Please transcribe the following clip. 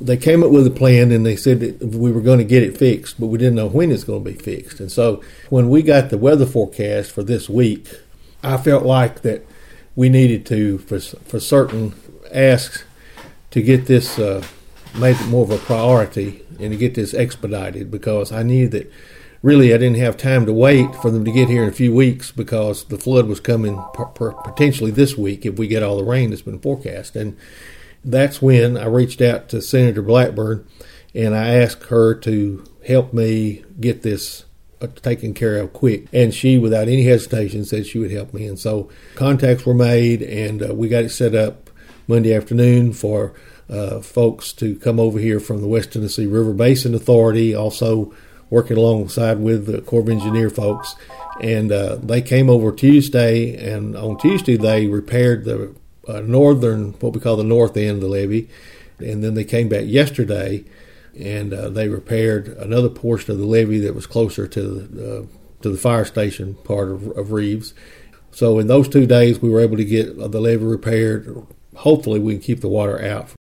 they came up with a plan, and they said that we were going to get it fixed, but we didn't know when it's going to be fixed. And so when we got the weather forecast for this week, I felt like that we needed to, for certain asks, to get this made it more of a priority and to get this expedited, because I knew that really I didn't have time to wait for them to get here in a few weeks, because the flood was coming potentially this week if we get all the rain that's been forecast. And that's when I reached out to Senator Blackburn, and I asked her to help me get this taken care of quick. And she, without any hesitation, said she would help me. And so contacts were made, and we got it set up Monday afternoon for folks to come over here from the West Tennessee River Basin Authority, also working alongside with the Corps of Engineer folks. And they came over Tuesday, and on Tuesday they repaired the northern, what we call the north end of the levee. And then they came back yesterday, and they repaired another portion of the levee that was closer to the fire station part of Reeves. So in those 2 days, we were able to get the levee repaired. Hopefully, we can keep the water out